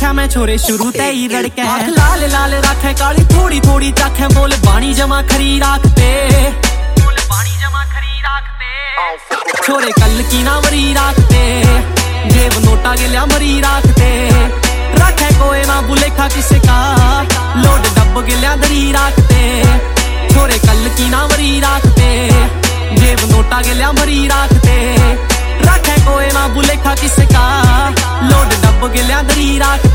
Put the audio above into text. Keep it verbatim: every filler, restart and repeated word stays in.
देखा मैं छोरे शुरू ते ही रड़के आँख लाल लाल रखे काली थोड़ी थोड़ी चाखे बोल बाणी जमा खरी राखते बोल बाणी जमा खरी राखते छोरे कल की ना मरी राखते जेब नोटा गिल्या मरी राखते रखे कोई ना बुलेखा किसे का लोड डब गिल्या दरी राखते छोरे कल की ना मरी राखते जेब नोटा गिल्या मरी राखते रखे कोई ना बुलेखा किसे का लोड डब गिल्या दरी राखते